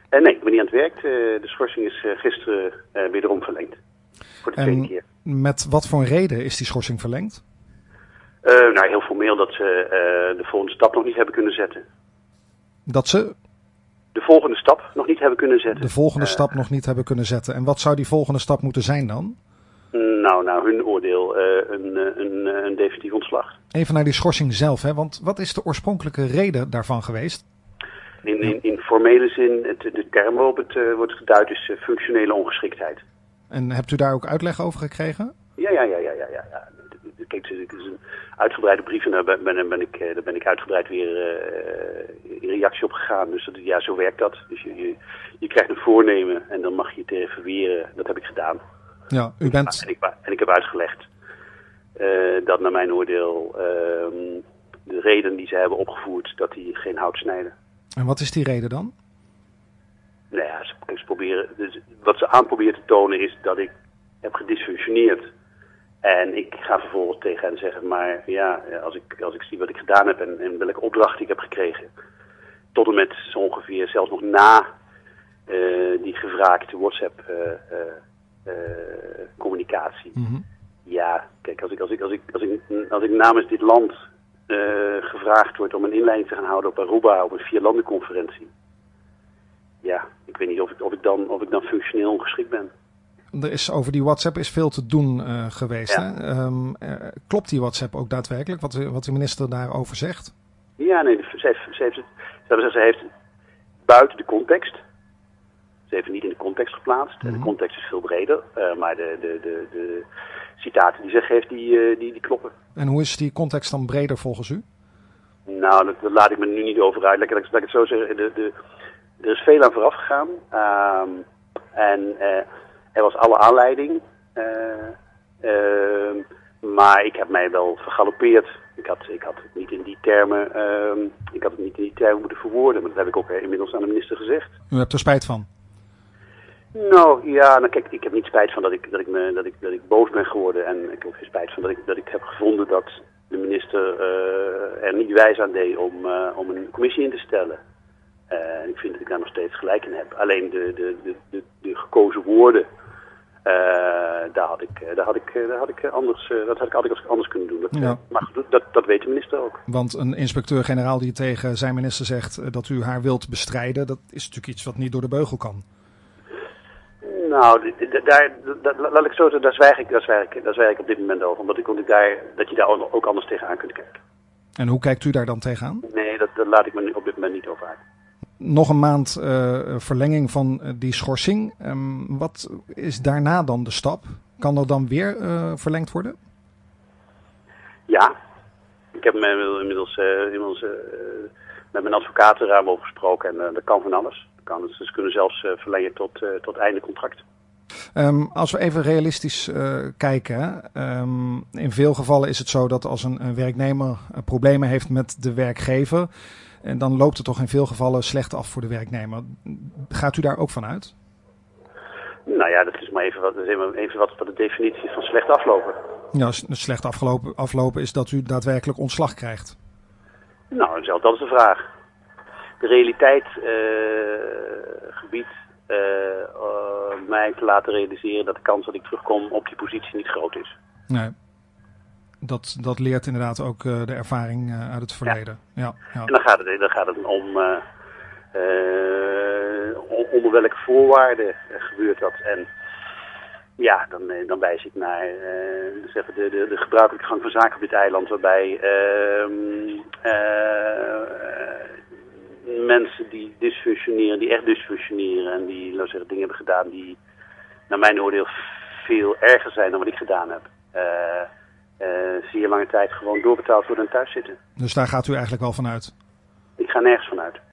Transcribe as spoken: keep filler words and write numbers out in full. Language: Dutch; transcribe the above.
Uh, nee, ik ben niet aan het werk. Uh, de schorsing is uh, gisteren uh, wederom verlengd. Voor de en tweede keer. Met wat voor een reden is die schorsing verlengd? Uh, nou, heel formeel dat ze uh, de volgende stap nog niet hebben kunnen zetten. Dat ze de volgende stap nog niet hebben kunnen zetten. De volgende uh, stap nog niet hebben kunnen zetten. En wat zou die volgende stap moeten zijn dan? Nou, nou hun oordeel, uh, een, een, een definitief ontslag. Even naar die schorsing zelf, hè? Want wat is de oorspronkelijke reden daarvan geweest? In, in, in formele zin, het, de term waarop het uh, wordt geduid is uh, functionele ongeschiktheid. En hebt u daar ook uitleg over gekregen? Ja, ja, ja, ja, ja. ja, ja. Kijk, het is een uitgebreide brief en daar ben, ben, ben, ik, daar ben ik uitgebreid weer uh, in reactie op gegaan. Dus dat, ja, zo werkt dat. Dus je, je, je krijgt een voornemen en dan mag je het even verweren. Dat heb ik gedaan. Ja, u bent... En ik, en ik heb uitgelegd uh, dat naar mijn oordeel uh, de reden die ze hebben opgevoerd, dat die geen hout snijden. En wat is die reden dan? Nou ja, ze, ze proberen, dus wat ze aan proberen te tonen is dat ik heb gedysfunctioneerd. En ik ga vervolgens tegen hen zeggen, maar ja, als ik, als ik zie wat ik gedaan heb en, en welke opdracht ik heb gekregen, tot en met zo ongeveer zelfs nog na uh, die gevraagde WhatsApp uh, uh, uh, communicatie. Mm-hmm. Ja, kijk, als ik, als ik, als ik, als ik, als ik namens dit land uh, gevraagd word om een inleiding te gaan houden op Aruba, op een vierlandenconferentie. Ja, ik weet niet of ik, of ik, dan, of ik dan functioneel ongeschikt ben. Er is over die WhatsApp is veel te doen uh, geweest. Ja. Hè? Um, uh, klopt die WhatsApp ook daadwerkelijk, wat de, wat de minister daarover zegt? Ja, nee, ze heeft, ze heeft, ze heeft, ze heeft buiten de context. Ze heeft het niet in de context geplaatst. Mm-hmm. De context is veel breder, uh, maar de, de, de, de citaten die ze geeft, die, uh, die, die kloppen. En hoe is die context dan breder volgens u? Nou, dat, dat laat ik me nu niet over uit. Laat ik, laat ik het zo zeggen. De, de, er is veel aan vooraf gegaan. Um, en uh, er was alle aanleiding. Uh, uh, maar ik heb mij wel vergalopeerd. Ik had, ik had het niet in die termen, uh, ik had het niet in die termen moeten verwoorden. Maar dat heb ik ook uh, inmiddels aan de minister gezegd. U hebt er spijt van? Nou ja, nou kijk, ik heb niet spijt van dat ik, dat ik, me, dat ik, dat ik boos ben geworden. En ik heb ook geen spijt van dat ik, dat ik heb gevonden dat de minister uh, er niet wijs aan deed om, uh, om een commissie in te stellen. Uh, en ik vind dat ik daar nog steeds gelijk in heb. Alleen de, de, de, de, de gekozen woorden, uh, daar had ik, daar had ik, daar had ik anders, uh, dat had ik altijd anders kunnen doen. Dat, ja. Maar goed, dat, dat weet de minister ook. Want een inspecteur-generaal die tegen zijn minister zegt dat u haar wilt bestrijden, dat is natuurlijk iets wat niet door de beugel kan. Nou, daar, daar, laat ik zo zeggen, daar zwijg ik, daar zwijg ik, daar zwijg ik op dit moment over. Omdat ik, ik daar, dat je daar ook anders tegenaan kunt kijken. En hoe kijkt u daar dan tegenaan? Nee, dat, dat laat ik me op dit moment niet over uit. Nog een maand uh, verlenging van uh, die schorsing. Um, wat is daarna dan de stap? Kan er dan weer uh, verlengd worden? Ja, ik heb me inmiddels, uh, inmiddels uh, met mijn advocaten ruim over gesproken en uh, dat kan van alles. Kan. Dus ze kunnen zelfs uh, verlengen tot, uh, tot einde contract. Um, als we even realistisch uh, kijken. Um, in veel gevallen is het zo dat als een, een werknemer uh, problemen heeft met de werkgever, en dan loopt het toch in veel gevallen slecht af voor de werknemer. Gaat u daar ook van uit? Nou ja, dat is maar even wat, even wat, wat de definitie is van slecht aflopen. Ja, slecht afgelopen, aflopen is dat u daadwerkelijk ontslag krijgt. Nou, zelfs dat is de vraag. De realiteit uh, gebiedt uh, uh, mij te laten realiseren dat de kans dat ik terugkom op die positie niet groot is. Nee. Dat, dat leert inderdaad ook uh, de ervaring uh, uit het verleden. Ja. Ja, ja. En dan gaat het, dan gaat het om uh, uh, onder welke voorwaarden uh, gebeurt dat. En ja, dan, uh, dan wijs ik naar uh, dus even de, de, de gebruikelijke gang van zaken op dit eiland, waarbij uh, uh, mensen die dysfunctioneren, die echt dysfunctioneren en die, laten we zeggen, dingen hebben gedaan die naar mijn oordeel veel erger zijn dan wat ik gedaan heb. Uh, Uh, zeer lange tijd gewoon doorbetaald worden en thuis zitten. Dus daar gaat u eigenlijk wel van uit? Ik ga nergens van uit.